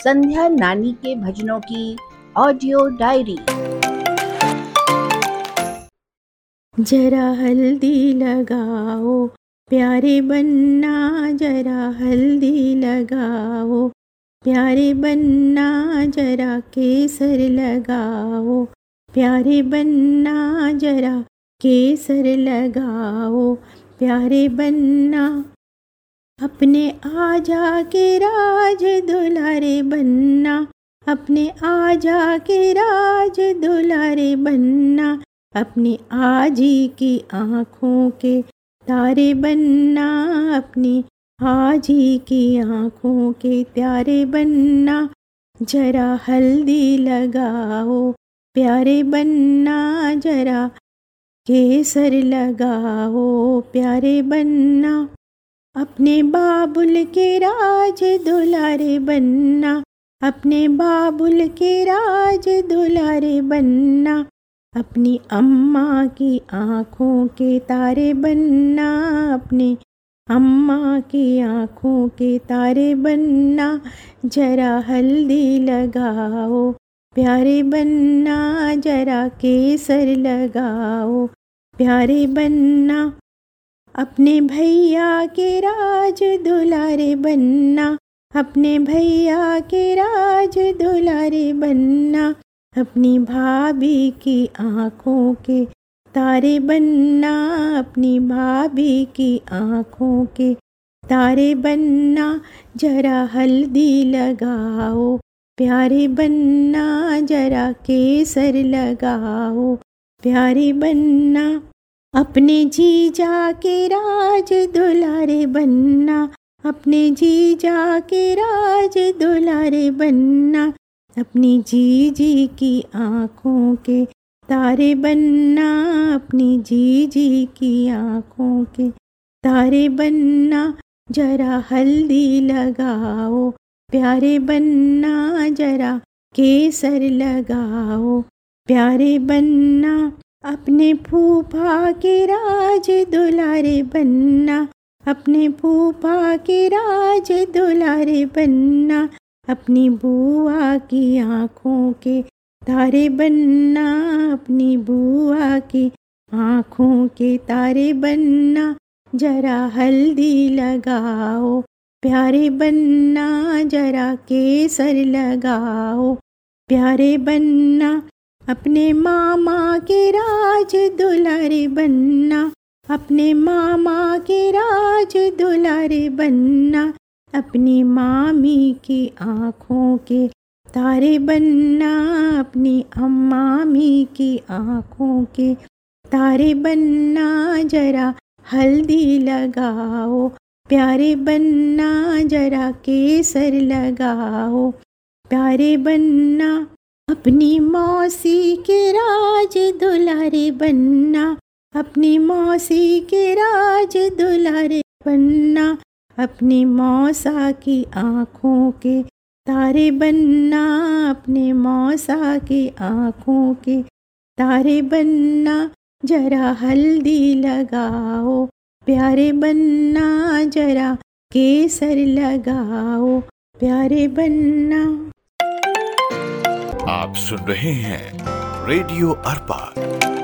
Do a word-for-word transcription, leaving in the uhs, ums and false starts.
संध्या नानी के भजनों की ऑडियो डायरी। जरा हल्दी लगाओ प्यारे बन्ना, जरा हल्दी लगाओ प्यारे बन्ना, जरा केसर लगाओ प्यारे बन्ना, जरा केसर लगाओ प्यारे बन्ना। अपने आजा के राज दुलारे बन्ना, अपने आजा के राज दुलारे बन्ना, अपनी आजी की आँखों के तारे बन्ना, अपनी आजी की आँखों के प्यारे बन्ना। जरा हल्दी लगाओ प्यारे बन्ना, जरा केसर लगाओ प्यारे बन्ना। अपने बाबुल के राज दुलारे बन्ना, अपने बाबुल के राज दुलारे बन्ना, अपनी अम्मा की आँखों के तारे बन्ना, अपनी अम्मा की आँखों के तारे बन्ना। जरा हल्दी लगाओ प्यारे बन्ना, जरा केसर लगाओ प्यारे बन्ना। अपने भैया के राज दुलारे बन्ना, अपने भैया के राज दुलारे बन्ना, अपनी भाभी की आँखों के तारे बन्ना, अपनी भाभी की आँखों के तारे बन्ना। जरा हल्दी लगाओ प्यारे बन्ना, जरा केसर लगाओ प्यारे बन्ना। अपने जीजा के राज दुलारे बन्ना, अपने जीजा के राज दुलारे बन्ना, अपनी जीजी की आँखों के तारे बन्ना, अपनी जीजी की आँखों के तारे बन्ना। जरा हल्दी लगाओ प्यारे बन्ना, जरा केसर लगाओ प्यारे बन्ना। अपने फूफा के राज दुलारे बन्ना, अपने फूफा के राज दुलारे बन्ना, अपनी बुआ की आँखों के तारे बन्ना, अपनी बुआ की आँखों के तारे बन्ना। जरा हल्दी लगाओ प्यारे बन्ना, जरा केसर लगाओ प्यारे बन्ना। अपने मामा के राज दुलारे बन्ना, अपने मामा के राज दुलारे बन्ना, अपनी मामी की आँखों के तारे बन्ना, अपनी अम्मामी की आँखों के तारे बन्ना। जरा हल्दी लगाओ प्यारे बन्ना, जरा केसर लगाओ प्यारे बन्ना। अपनी मौसी के राज दुलारे बन्ना, अपनी मौसी के राज दुलारे बन्ना, अपनी मौसा की आँखों के तारे बन्ना, अपने मौसा की आँखों के तारे बन्ना। जरा हल्दी लगाओ प्यारे बन्ना, जरा केसर लगाओ प्यारे बन्ना। आप सुन रहे हैं रेडियो अर्पा